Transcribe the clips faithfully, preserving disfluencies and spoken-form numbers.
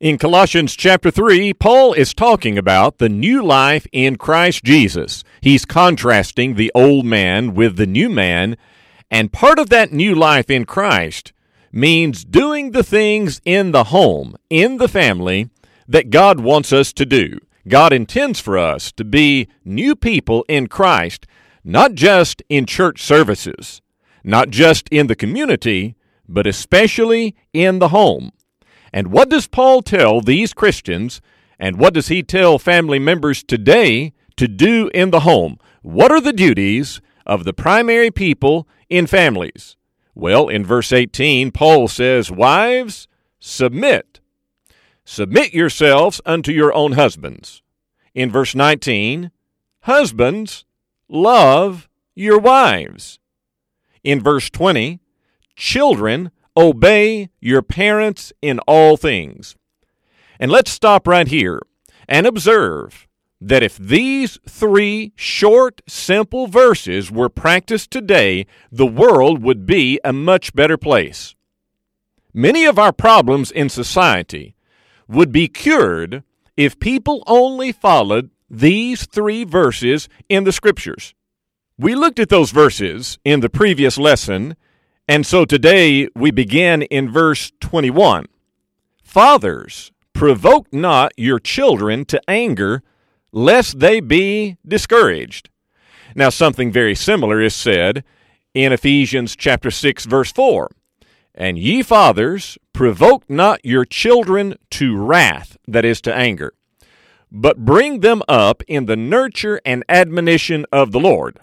In Colossians chapter three, Paul is talking about the new life in Christ Jesus. He's contrasting the old man with the new man, and part of that new life in Christ means doing the things in the home, in the family, that God wants us to do. God intends for us to be new people in Christ, not just in church services, not just in the community, but especially in the home. And what does Paul tell these Christians, and what does he tell family members today to do in the home? What are the duties of the primary people in families? Well, in verse eighteen, Paul says, "Wives, submit. Submit yourselves unto your own husbands." In verse nineteen, "Husbands, love your wives." In verse twenty, "Children, obey your parents in all things." And let's stop right here and observe that if these three short, simple verses were practiced today, the world would be a much better place. Many of our problems in society would be cured if people only followed these three verses in the Scriptures. We looked at those verses in the previous lesson, and so today we begin in verse twenty-one. "Fathers, provoke not your children to anger, lest they be discouraged." Now, something very similar is said in Ephesians chapter six, verse four. "And ye fathers, provoke not your children to wrath," that is, to anger, "but bring them up in the nurture and admonition of the Lord."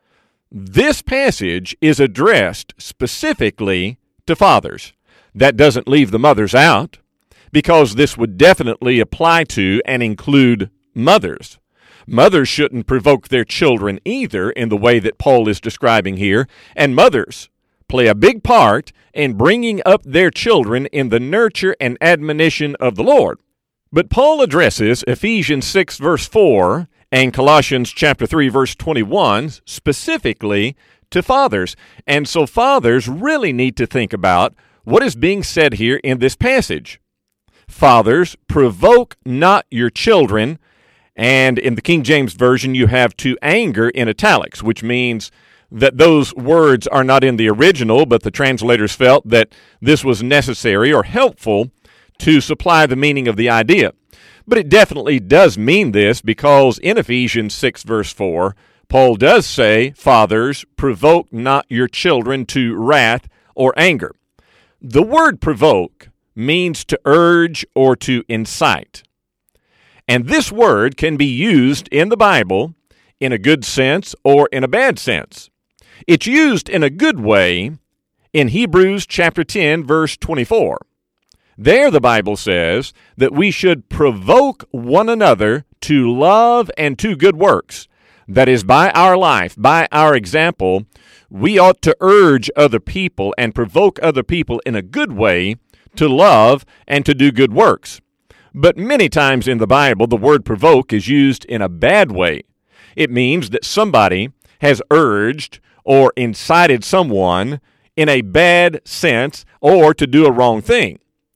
This passage is addressed specifically to fathers. That doesn't leave the mothers out, because this would definitely apply to and include mothers. Mothers shouldn't provoke their children either in the way that Paul is describing here, and mothers play a big part in bringing up their children in the nurture and admonition of the Lord. But Paul addresses Ephesians six, verse four, and Colossians chapter three, verse twenty-one, specifically to fathers. And so fathers really need to think about what is being said here in this passage. Fathers, provoke not your children. And in the King James Version, you have to anger in italics, which means that those words are not in the original, but the translators felt that this was necessary or helpful to supply the meaning of the idea. But it definitely does mean this, because in Ephesians six, verse four, Paul does say, "Fathers, provoke not your children to wrath or anger." The word provoke means to urge or to incite. And this word can be used in the Bible in a good sense or in a bad sense. It's used in a good way in Hebrews chapter ten, verse twenty-four. There the Bible says that we should provoke one another to love and to good works. That is, by our life, by our example, we ought to urge other people and provoke other people in a good way to love and to do good works. But many times in the Bible, the word provoke is used in a bad way. It means that somebody has urged or incited someone in a bad sense or to do a wrong thing.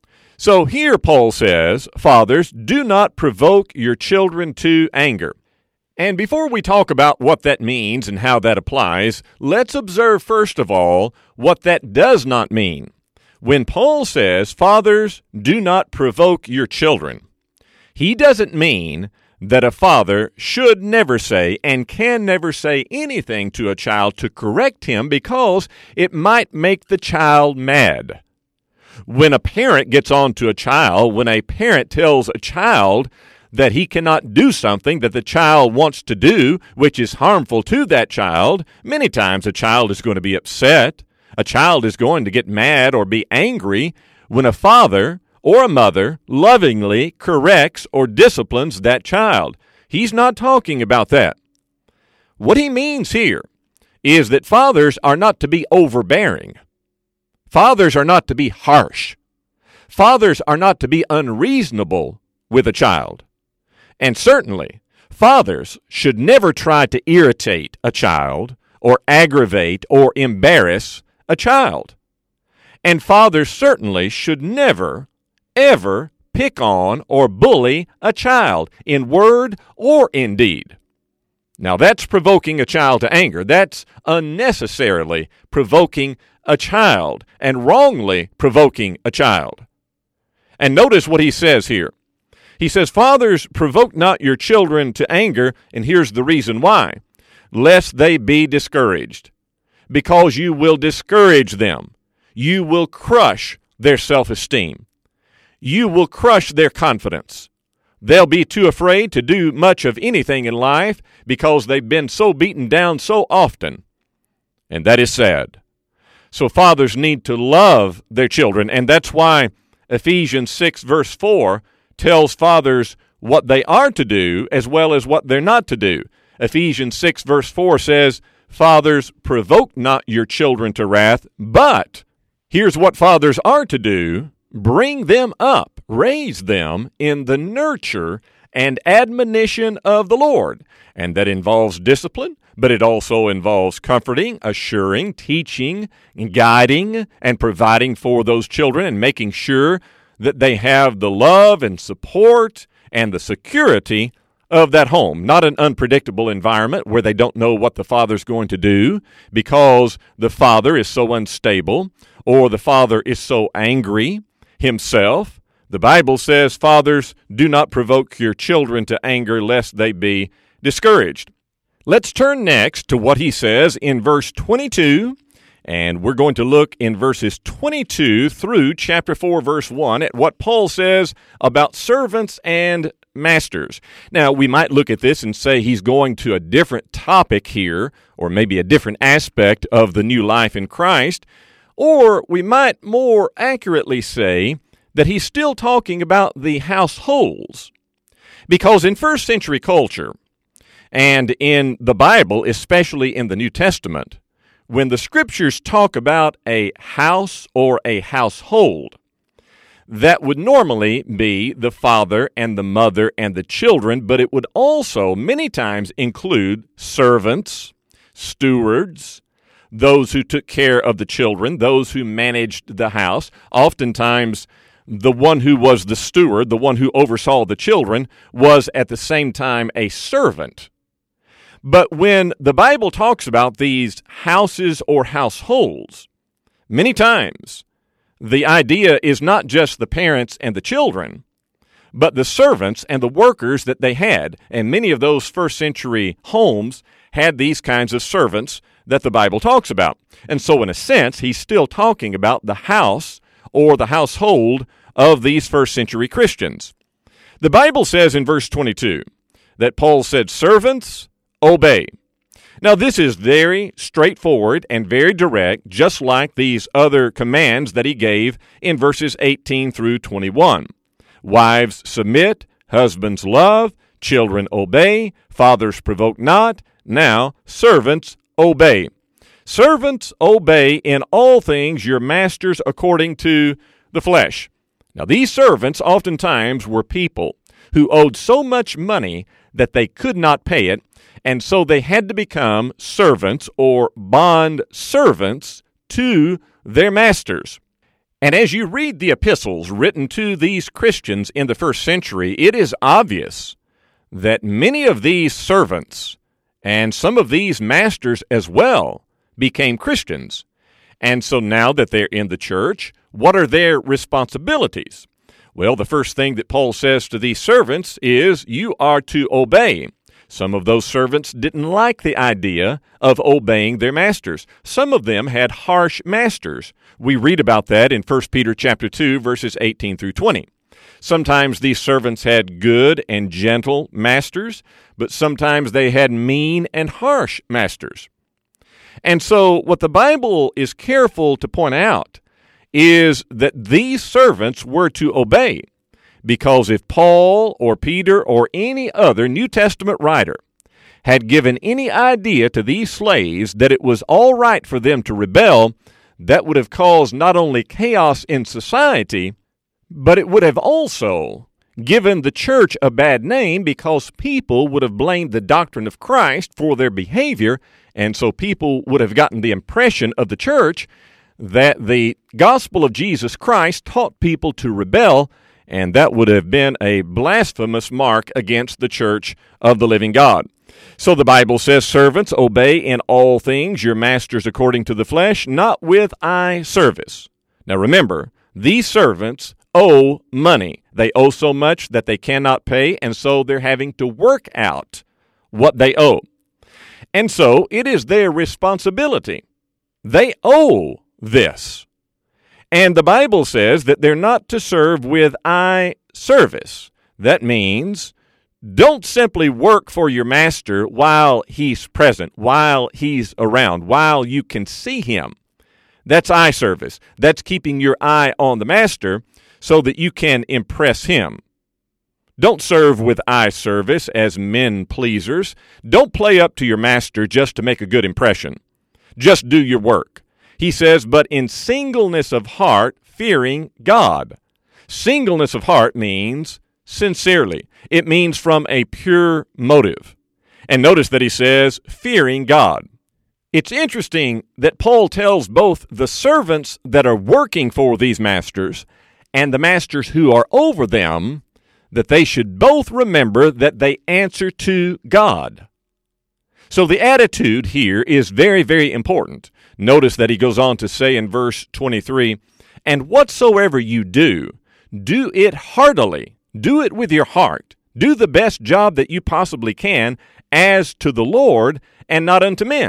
So here Paul says, "Fathers, do not provoke your children to anger." And before we talk about what that means and how that applies, let's observe first of all what that does not mean. When Paul says, "Fathers, do not provoke your children," he doesn't mean that a father should never say and can never say anything to a child to correct him because it might make the child mad. When a parent gets on to a child, when a parent tells a child that he cannot do something that the child wants to do, which is harmful to that child, many times a child is going to be upset. A child is going to get mad or be angry when a father or a mother lovingly corrects or disciplines that child. He's not talking about that. What he means here is that fathers are not to be overbearing. Fathers are not to be harsh. Fathers are not to be unreasonable with a child. And certainly, fathers should never try to irritate a child or aggravate or embarrass a child. And fathers certainly should never, ever pick on or bully a child in word or in deed. Now that's provoking a child to anger. That's unnecessarily provoking a child and wrongly provoking a child. And notice what he says here. He says, "Fathers, provoke not your children to anger," and here's the reason why, "lest they be discouraged." Because you will discourage them. You will crush their self-esteem. You will crush their confidence. They'll be too afraid to do much of anything in life because they've been so beaten down so often. And that is sad. So fathers need to love their children, and that's why Ephesians six verse four tells fathers what they are to do as well as what they're not to do. Ephesians six verse four says, "Fathers, provoke not your children to wrath, but," here's what fathers are to do, "bring them up," raise them in the nurture and admonition of the Lord. And that involves discipline, but it also involves comforting, assuring, teaching, guiding, and providing for those children and making sure that they have the love and support and the security of that home, not an unpredictable environment where they don't know what the father's going to do because the father is so unstable or the father is so angry himself. The Bible says, "Fathers, do not provoke your children to anger lest they be discouraged." Let's turn next to what he says in verse twenty-two, and we're going to look in verses twenty-two through chapter four, verse one, at what Paul says about servants and masters. Now, we might look at this and say he's going to a different topic here, or maybe a different aspect of the new life in Christ, or we might more accurately say that he's still talking about the households. Because in first century culture, and in the Bible, especially in the New Testament, when the Scriptures talk about a house or a household, that would normally be the father and the mother and the children, but it would also many times include servants, stewards, those who took care of the children, those who managed the house. Oftentimes, the one who was the steward, the one who oversaw the children, was at the same time a servant. But when the Bible talks about these houses or households, many times the idea is not just the parents and the children, but the servants and the workers that they had. And many of those first century homes had these kinds of servants that the Bible talks about. And so in a sense, he's still talking about the house or the household of these first century Christians. The Bible says in verse twenty-two that Paul said, "Servants, obey." Now, this is very straightforward and very direct, just like these other commands that he gave in verses eighteen through twenty-one. Wives, submit. Husbands, love. Children, obey. Fathers, provoke not. Now, servants, obey. Servants, obey in all things your masters according to the flesh. Now, these servants oftentimes were people who owed so much money that they could not pay it, and so they had to become servants or bond servants to their masters. And as you read the epistles written to these Christians in the first century, it is obvious that many of these servants and some of these masters as well became Christians. And so now that they're in the church, what are their responsibilities? Well, the first thing that Paul says to these servants is you are to obey. Some of those servants didn't like the idea of obeying their masters. Some of them had harsh masters. We read about that in First Peter chapter two, verses eighteen through twenty. Sometimes these servants had good and gentle masters, but sometimes they had mean and harsh masters. And so what the Bible is careful to point out is that these servants were to obey, because if Paul or Peter or any other New Testament writer had given any idea to these slaves that it was all right for them to rebel, that would have caused not only chaos in society, but it would have also given the church a bad name, because people would have blamed the doctrine of Christ for their behavior, and so people would have gotten the impression of the church that the gospel of Jesus Christ taught people to rebel, and that would have been a blasphemous mark against the church of the living God. So the Bible says, servants, obey in all things your masters according to the flesh, not with eye service. Now remember, these servants owe money. They owe so much that they cannot pay, and so they're having to work out what they owe. And so it is their responsibility. They owe this. And the Bible says that they're not to serve with eye service. That means don't simply work for your master while he's present, while he's around, while you can see him. That's eye service. That's keeping your eye on the master so that you can impress him. Don't serve with eye service as men pleasers. Don't play up to your master just to make a good impression. Just do your work. He says, but in singleness of heart, fearing God. Singleness of heart means sincerely. It means from a pure motive. And notice that he says, fearing God. It's interesting that Paul tells both the servants that are working for these masters and the masters who are over them that they should both remember that they answer to God. So the attitude here is very, very important. Notice that he goes on to say in verse twenty-three, and whatsoever you do, do it heartily. Do it with your heart. Do the best job that you possibly can as to the Lord and not unto men.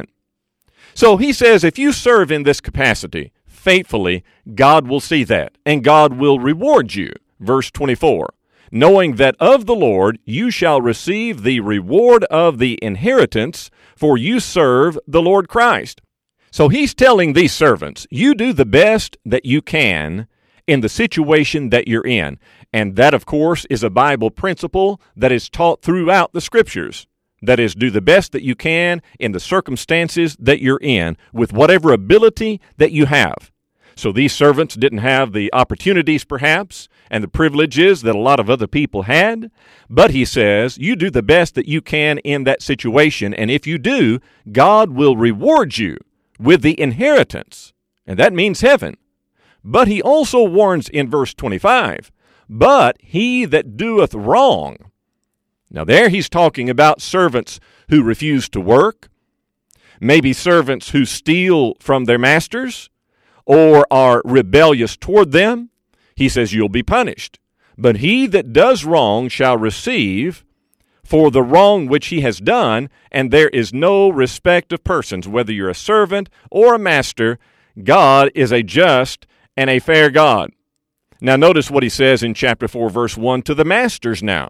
So he says if you serve in this capacity faithfully, God will see that, and God will reward you. Verse twenty-four, knowing that of the Lord you shall receive the reward of the inheritance, for you serve the Lord Christ. So he's telling these servants, you do the best that you can in the situation that you're in. And that, of course, is a Bible principle that is taught throughout the Scriptures. That is, do the best that you can in the circumstances that you're in with whatever ability that you have. So these servants didn't have the opportunities, perhaps, and the privileges that a lot of other people had. But he says, you do the best that you can in that situation, and if you do, God will reward you with the inheritance. And that means heaven. But he also warns in verse twenty-five, but he that doeth wrong. Now there he's talking about servants who refuse to work, maybe servants who steal from their masters, or are rebellious toward them. He says you'll be punished. But he that does wrong shall receive for the wrong which he has done, and there is no respect of persons, whether you're a servant or a master. God is a just and a fair God. Now notice what he says in chapter four, verse one, to the masters now.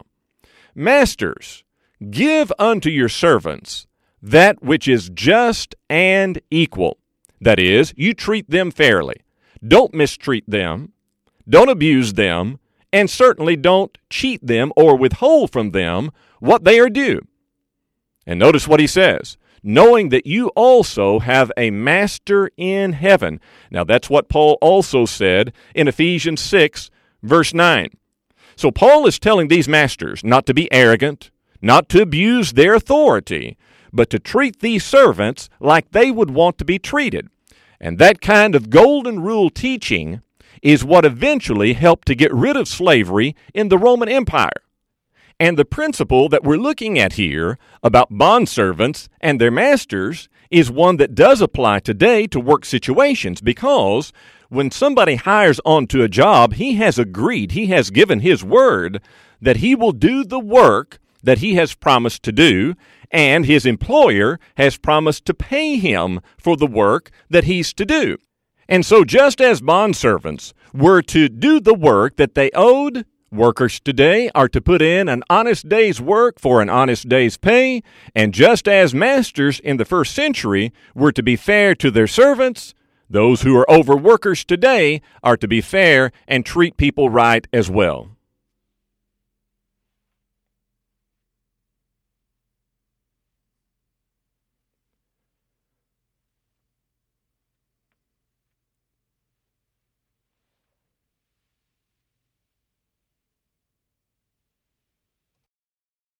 Masters, give unto your servants that which is just and equal. That is, you treat them fairly. Don't mistreat them. Don't abuse them. And certainly don't cheat them or withhold from them what they are due. And notice what he says. Knowing that you also have a master in heaven. Now that's what Paul also said in Ephesians six, verse nine. So Paul is telling these masters not to be arrogant, not to abuse their authority, but to treat these servants like they would want to be treated. And that kind of golden rule teaching is what eventually helped to get rid of slavery in the Roman Empire. And the principle that we're looking at here about bondservants and their masters is one that does apply today to work situations, because when somebody hires onto a job, he has agreed, he has given his word that he will do the work that he has promised to do, and his employer has promised to pay him for the work that he's to do. And so just as bondservants were to do the work that they owed, workers today are to put in an honest day's work for an honest day's pay, and just as masters in the first century were to be fair to their servants, those who are over workers today are to be fair and treat people right as well.